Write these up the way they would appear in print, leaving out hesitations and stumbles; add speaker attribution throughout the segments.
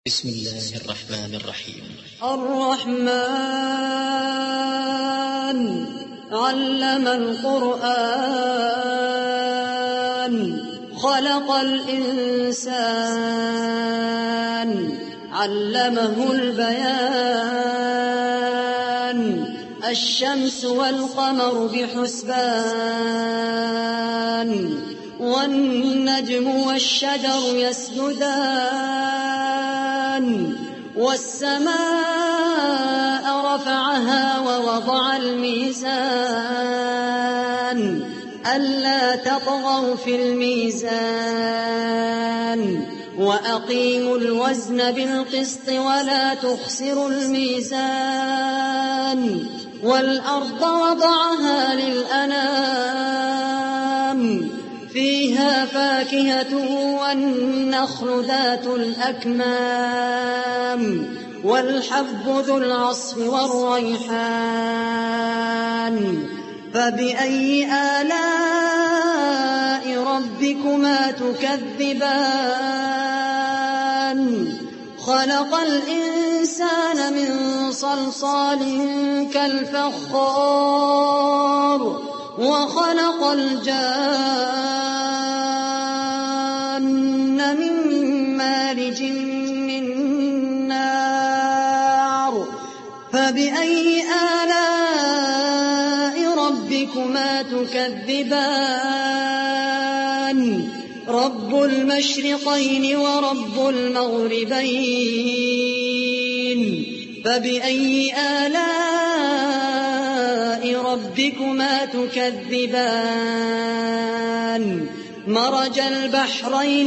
Speaker 1: بسم الله الرحمن الرحيم.
Speaker 2: الرحمن علم القرآن خلق الإنسان علمه البيان الشمس والقمر بحسبان والنجم والشجر يسجدان والسماء رفعها ووضع الميزان ألا تطغوا في الميزان وأقيموا الوزن بالقسط ولا تخسروا الميزان والأرض وضعها للأنام فيها فاكهة والنخل ذات الأكمام والحب ذو العصف والريحان فبأي آلاء ربكما تكذبان خلق الإنسان من صلصال كالفخار وخلق الجان من مارج من نار فبأي آلاء ربكما تكذبان رب المشرقين ورب المغربين فبأي آلاء ربكما تكذبان مرج البحرين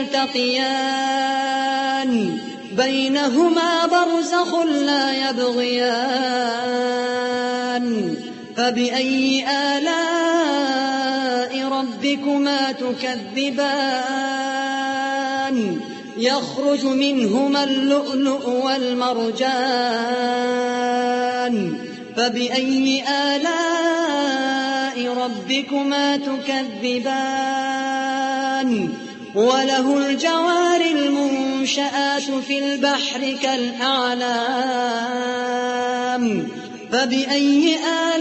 Speaker 2: يلتقيان بينهما برزخ لا يبغيان فبأي آلاء ربكما تكذبان يخرج منهما اللؤلؤ والمرجان فبأي آلاء ربكما تكذبان وله الجوار المنشآت في البحر كالأعلام فبأي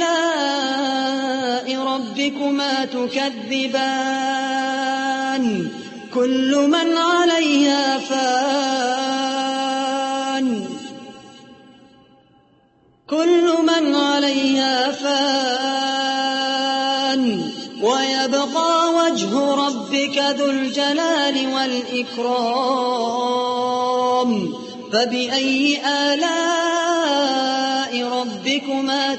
Speaker 2: آلاء ربكما تكذبان كل من عليها فان ويبقى وجه ربك ذو الجلال والإكرام فبأي آلاء ربكما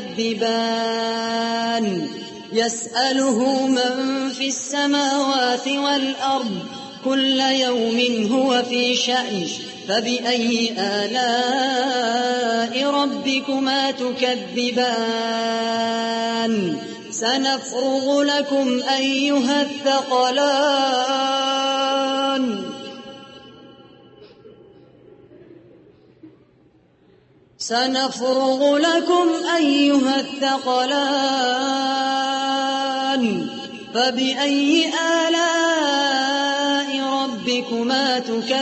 Speaker 2: تكذبان يسأله من في السماوات والأرض كل يوم هو في شأن فبأي آلاء ربكما تكذبان سنفرغ لكم أيها الثقلان فبأي آلاء ربكما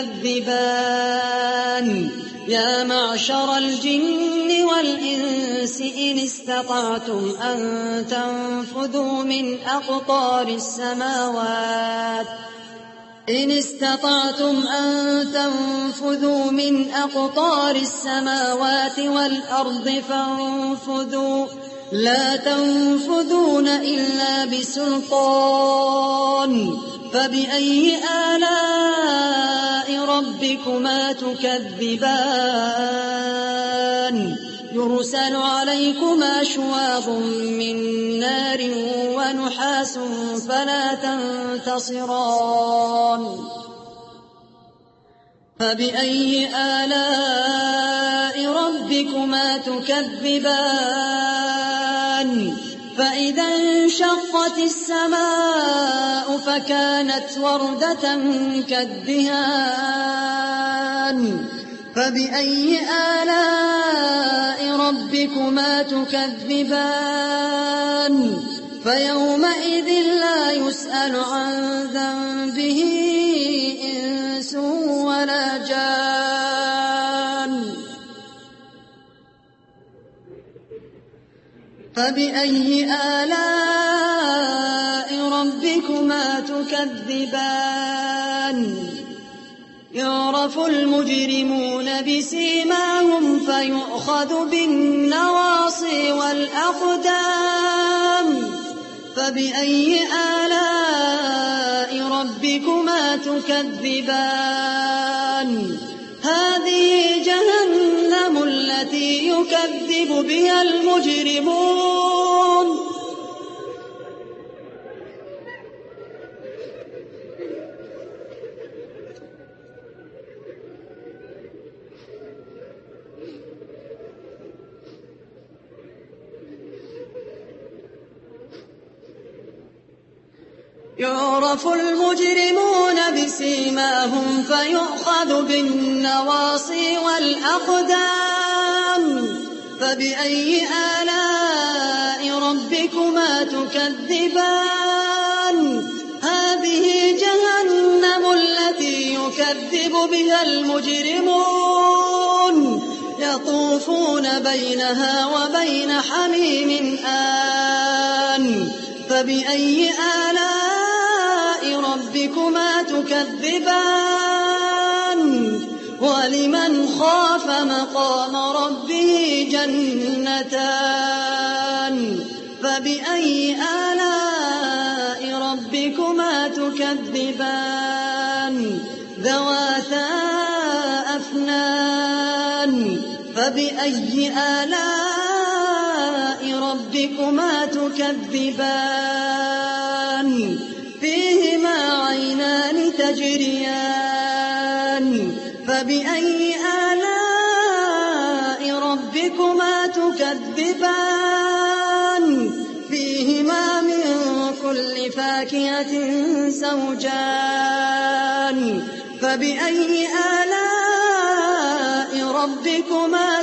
Speaker 2: تكذبان يا معشر الجن والإنس إن استطعتم أن تنفذوا من أقطار السماوات والأرض فانفذوا لا تنفذون إلا بسلطان فبأي آلاء ربكما تكذبان يرسل عليكما شواظ من نار ونحاس فلا تنتصران فبأي آلاء ربكما تكذبان فإذا انشقت السماء فكانت وردة كالدهان فبأي آلاء ربكما تكذبان فيومئذ لا يسأل عن ذنبه إنس ولا جان فبأي آلاء ربكما تكذبان يعرف المجرمون بسيماهم فيؤخذ بالنواصي والأقدام فبأي آلاء ربكما تكذبان هذه جهنم التي يكذب بها المجرمون يعرف المجرمون بسيماهم فيؤخذ بالنواصي والأقدام فبأي آلاء ربكما تكذبان هذه جهنم التي يكذب بها المجرمون يطوفون بينها وبين حميم آن فبأي آلاء ربكما تكذبان ولمن خاف مقام ربه جنتان فبأي آلاء ربكما تكذبان ذواتا أفنان فبأي آلاء ربكما تكذبان فيهما عينان تجريان فبأي آلاء ربكما تكذبان فيهما من كل فاكهة زوجان فبأي آلاء ربكما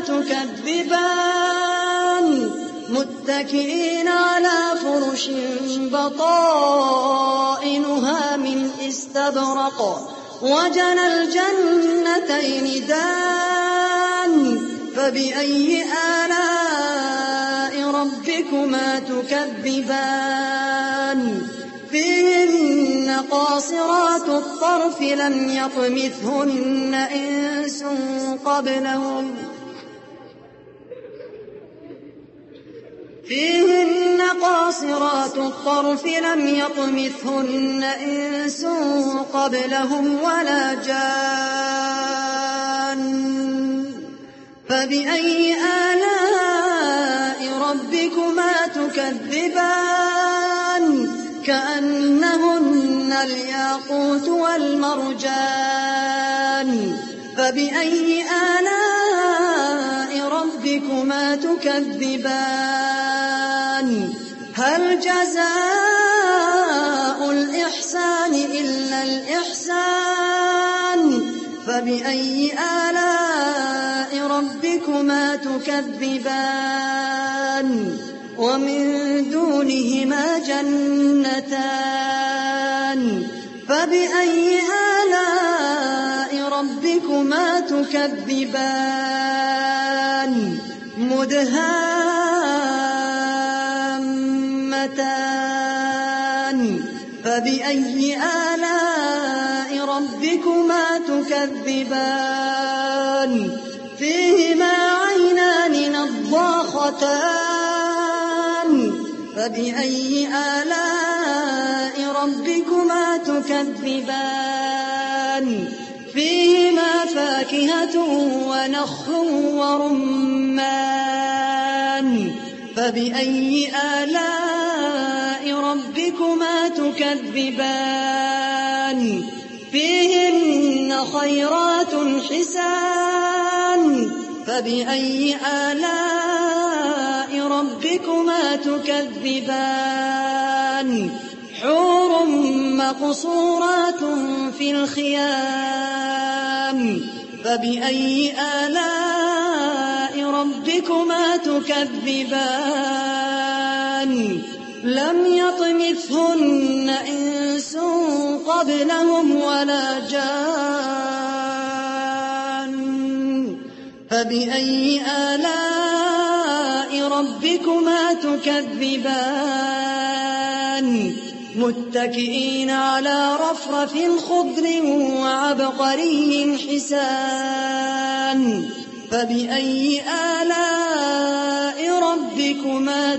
Speaker 2: تكذبان متكئين على فرش بطائنها من استبرق وجنى الجنتين دان فبأي آلاء ربكما تكذبان فيهن قاصرات الطرف لم يطمثهن إنس قبلهم فيهن قاصرات الطرف لم يطمثهن إنس قبلهم ولا جان فبأي آلاء ربكما تكذبان كأنهن الياقوت والمرجان فبأي آلاء ربكما تكذبان هل جزاء الإحسان إلا الإحسان فبأي آلاء ربكما تكذبان ومن دونهما جنتان فبأي آلاء ربكما تكذبان مدهامتان فبأي آلاء ربكما تكذبان فيهما عينان نضاختان فبأي آلاء ربكما تكذبان فيهما فاكهة ونخل ورمان فبأي آلاء ربكما تكذبان فيهن خيرات حسان فبأي آلاء ربكما تكذبان حور مقصورات في الخيام فبأي آلاء ربكما تكذبان لم يطمثهن إنس قبلهم ولا جان فبأي آلاء ربكما تكذبان متكئين على رفرف خضر وعبقري حسان فبأي آلاء ربكما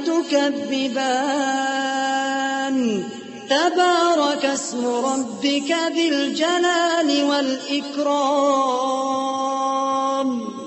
Speaker 2: تكذبان تبارك اسم ربك ذي الجلال والإكرام